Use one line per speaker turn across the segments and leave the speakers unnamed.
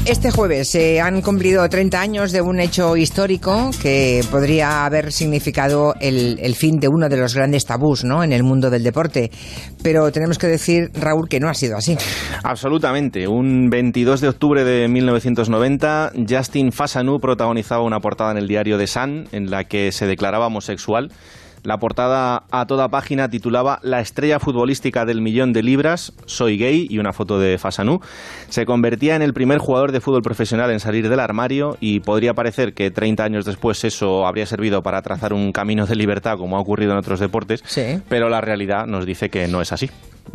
Este jueves se han cumplido 30 años de un hecho histórico que podría haber significado el fin de uno de los grandes tabús, ¿no?, en el mundo del deporte. Pero tenemos que decir, Raúl, que no ha sido así.
Absolutamente. Un 22 de octubre de 1990, Justin Fashanu protagonizaba una portada en el diario The Sun en la que se declaraba homosexual. La portada a toda página titulaba "La estrella futbolística del millón de libras, soy gay", y una foto de Fashanu. Se convertía en el primer jugador de fútbol profesional en salir del armario y podría parecer que 30 años después eso habría servido para trazar un camino de libertad como ha ocurrido en otros deportes, sí. Pero la realidad nos dice que no es así.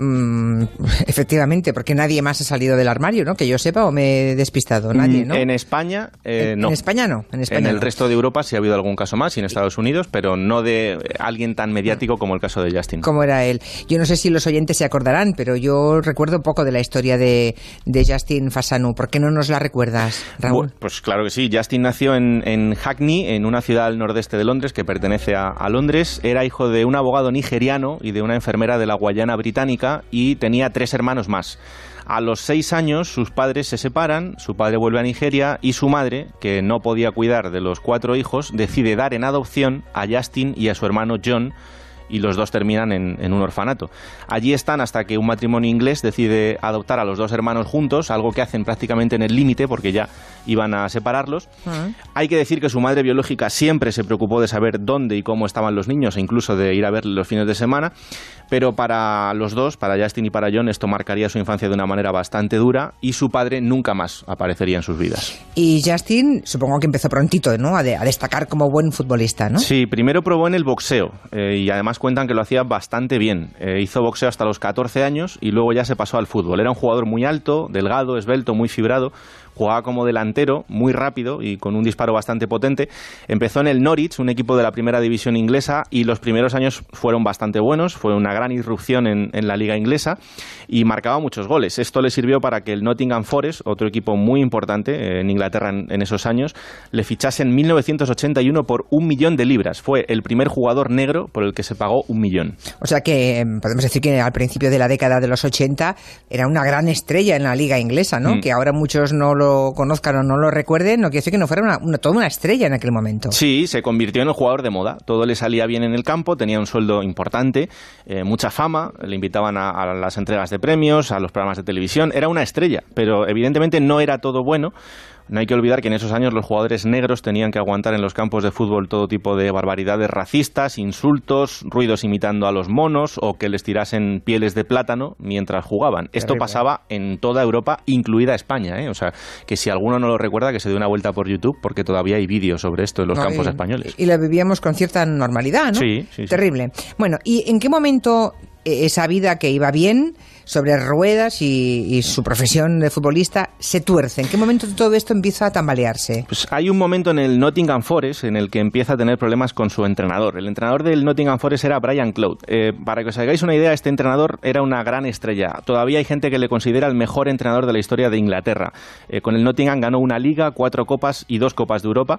Efectivamente, porque nadie más ha salido del armario, ¿no? Que yo sepa, o me he despistado. Nadie, ¿no?
En España, no.
En España no. En
el resto de Europa sí ha habido algún caso más, y en Estados Unidos, pero no de alguien tan mediático como el caso de Justin.
Como era él. Yo no sé si los oyentes se acordarán, pero yo recuerdo poco de la historia de Justin Fashanu. ¿Por qué no nos la recuerdas, Raúl?
Bueno, pues claro que sí. Justin nació en Hackney, en una ciudad al nordeste de Londres que pertenece a Londres. Era hijo de un abogado nigeriano y de una enfermera de la Guayana británica, y tenía 3 hermanos más. A los 6 años sus padres se separan, su padre vuelve a Nigeria y su madre, que no podía cuidar de los 4 hijos, decide dar en adopción a Justin y a su hermano John, y los dos terminan en un orfanato. Allí están hasta que un matrimonio inglés decide adoptar a los 2 hermanos juntos, algo que hacen prácticamente en el límite porque ya iban a separarlos. Hay que decir que su madre biológica siempre se preocupó de saber dónde y cómo estaban los niños, e incluso de ir a verlos los fines de semana, pero para los dos, para Justin y para John, esto marcaría su infancia de una manera bastante dura, y su padre nunca más aparecería en sus vidas.
Y Justin, supongo que empezó prontito, ¿no?, a destacar como buen futbolista, ¿no?
Sí, primero probó en el boxeo, y además cuentan que lo hacía bastante bien. Hizo boxeo hasta los 14 años y luego ya se pasó al fútbol. Era un jugador muy alto, delgado, esbelto, muy fibrado. Jugaba como delantero, muy rápido y con un disparo bastante potente. Empezó en el Norwich, un equipo de la primera división inglesa, y los primeros años fueron bastante buenos. Fue una gran irrupción en la liga inglesa y marcaba muchos goles. Esto le sirvió para que el Nottingham Forest, otro equipo muy importante en Inglaterra en esos años, le fichase en 1981 por 1 millón de libras. Fue el primer jugador negro por el que se pagó 1 millón.
O sea que podemos decir que al principio de la década de los 80 era una gran estrella en la liga inglesa, ¿no? Que ahora muchos no lo conozcan o no lo recuerden, no quiere decir que no fuera toda una estrella en aquel momento.
Sí, se convirtió en el jugador de moda. Todo le salía bien en el campo, tenía un sueldo importante, mucha fama, le invitaban a las entregas de premios, a los programas de televisión. Era una estrella, pero evidentemente no era todo bueno. No hay que olvidar que en esos años los jugadores negros tenían que aguantar en los campos de fútbol todo tipo de barbaridades racistas, insultos, ruidos imitando a los monos o que les tirasen pieles de plátano mientras jugaban. Esto pasaba en toda Europa, incluida España, ¿eh? O sea, que si alguno no lo recuerda, que se dé una vuelta por YouTube, porque todavía hay vídeos sobre esto en los campos españoles.
Y lo vivíamos con cierta normalidad, ¿no?
Sí.
Terrible. Bueno, ¿y en qué momento esa vida que iba bien, sobre ruedas y su profesión de futbolista, se tuerce? ¿En qué momento todo esto empieza a tambalearse?
Pues hay un momento en el Nottingham Forest en el que empieza a tener problemas con su entrenador. El entrenador del Nottingham Forest era Brian Clough. Para que os hagáis una idea, este entrenador era una gran estrella. Todavía hay gente que le considera el mejor entrenador de la historia de Inglaterra. Con el Nottingham ganó una liga, 4 copas y 2 copas de Europa.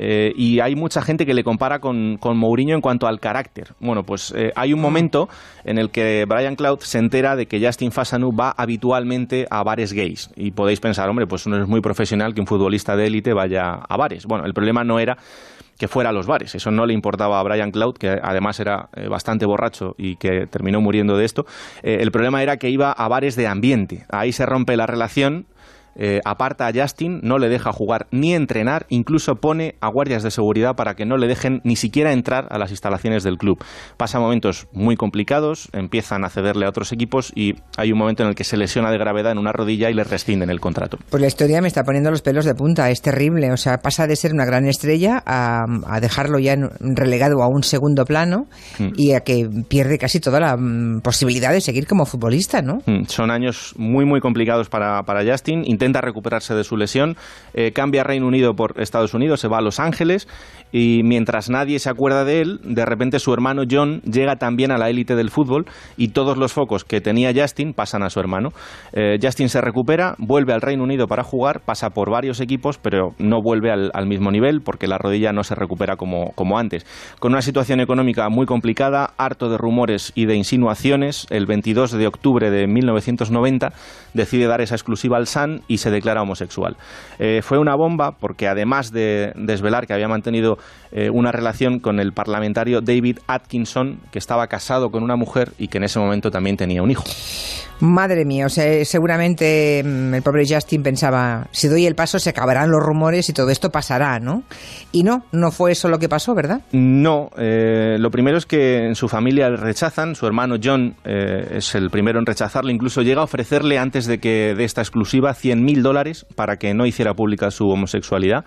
Y hay mucha gente que le compara con Mourinho en cuanto al carácter. Bueno, pues hay un momento en el que Brian Clough se entera de que Justin Fashanu va habitualmente a bares gays. Y podéis pensar, hombre, pues no es muy profesional que un futbolista de élite vaya a bares. Bueno, el problema no era que fuera a los bares. Eso no le importaba a Brian Clough, que además era bastante borracho y que terminó muriendo de esto. El problema era que iba a bares de ambiente. Ahí se rompe la relación. Aparta a Justin, no le deja jugar ni entrenar, incluso pone a guardias de seguridad para que no le dejen ni siquiera entrar a las instalaciones del club. Pasa momentos muy complicados, empiezan a cederle a otros equipos y hay un momento en el que se lesiona de gravedad en una rodilla y le rescinden el contrato.
Pues la historia me está poniendo los pelos de punta, es terrible. O sea, pasa de ser una gran estrella a dejarlo ya relegado a un segundo plano y a que pierde casi toda la posibilidad de seguir como futbolista, ¿no?
Son años muy, muy complicados para Justin. Intenta recuperarse de su lesión, cambia Reino Unido por Estados Unidos, se va a Los Ángeles y mientras nadie se acuerda de él, de repente su hermano John llega también a la élite del fútbol y todos los focos que tenía Justin pasan a su hermano. Justin se recupera, vuelve al Reino Unido para jugar, pasa por varios equipos, pero no vuelve al mismo nivel porque la rodilla no se recupera como antes. Con una situación económica muy complicada, harto de rumores y de insinuaciones, el 22 de octubre de 1990 decide dar esa exclusiva al Sun y se declara homosexual. Fue una bomba porque además de desvelar que había mantenido una relación con el parlamentario David Atkinson, que estaba casado con una mujer y que en ese momento también tenía un hijo.
Madre mía, o sea, seguramente el pobre Justin pensaba, si doy el paso se acabarán los rumores y todo esto pasará, ¿no? Y no fue eso lo que pasó, ¿verdad?
No, lo primero es que en su familia le rechazan, su hermano John es el primero en rechazarle, incluso llega a ofrecerle antes de esta exclusiva $100,000 para que no hiciera pública su homosexualidad.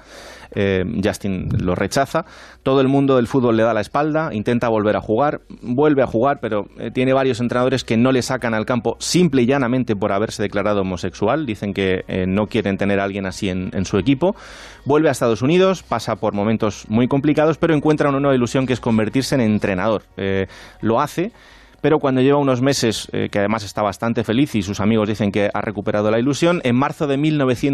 Justin lo rechaza, todo el mundo del fútbol le da la espalda, intenta volver a jugar, vuelve a jugar, pero tiene varios entrenadores que no le sacan al campo simple y llanamente por haberse declarado homosexual, dicen que no quieren tener a alguien así en su equipo. Vuelve a Estados Unidos, pasa por momentos muy complicados, pero encuentra una nueva ilusión que es convertirse en entrenador. Lo hace, pero cuando lleva unos meses, que además está bastante feliz y sus amigos dicen que ha recuperado la ilusión, en marzo de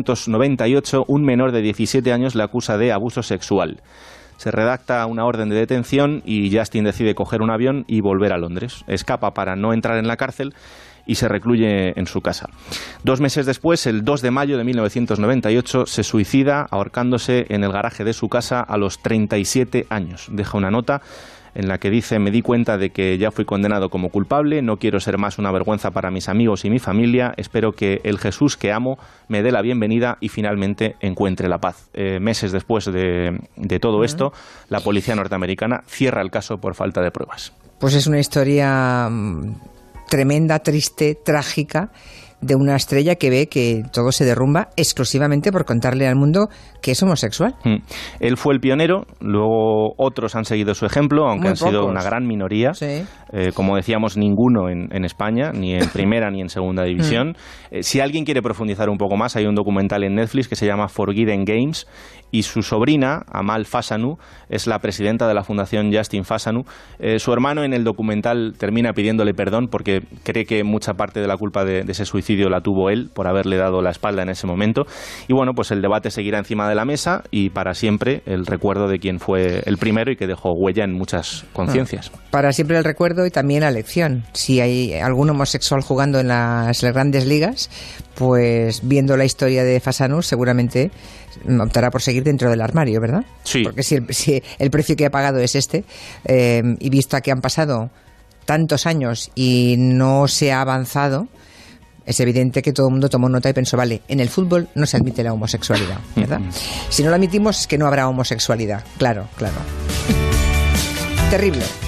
1998 un menor de 17 años le acusa de abuso sexual. Se redacta una orden de detención y Justin decide coger un avión y volver a Londres. Escapa para no entrar en la cárcel y se recluye en su casa. 2 meses después, el 2 de mayo de 1998, se suicida ahorcándose en el garaje de su casa a los 37 años. Deja una nota en la que dice: me di cuenta de que ya fui condenado como culpable, no quiero ser más una vergüenza para mis amigos y mi familia, espero que el Jesús que amo me dé la bienvenida y finalmente encuentre la paz. Meses después de todo esto, la policía norteamericana cierra el caso por falta de pruebas.
Pues es una historia tremenda, triste, trágica, de una estrella que ve que todo se derrumba exclusivamente por contarle al mundo que es homosexual.
Él fue el pionero, luego otros han seguido su ejemplo, aunque han sido una gran minoría. Sí. Como decíamos, ninguno en España, ni en primera ni en segunda división. Si alguien quiere profundizar un poco más, hay un documental en Netflix que se llama Forbidden Games, y su sobrina, Amal Fasanu, es la presidenta de la Fundación Justin Fasanu. Su hermano en el documental termina pidiéndole perdón porque cree que mucha parte de la culpa de ese suicidio la tuvo él por haberle dado la espalda en ese momento. Y bueno, pues el debate seguirá encima de la mesa y para siempre el recuerdo de quien fue el primero y que dejó huella en muchas conciencias.
Para siempre el recuerdo y también la lección. Si hay algún homosexual jugando en las grandes ligas, pues viendo la historia de Fasanu seguramente optará por seguir dentro del armario, ¿verdad?
Sí.
Porque si el precio que ha pagado es este, y visto que han pasado tantos años y no se ha avanzado, es evidente que todo el mundo tomó nota y pensó, vale, en el fútbol no se admite la homosexualidad, ¿verdad? Si no lo admitimos es que no habrá homosexualidad. Claro. Terrible.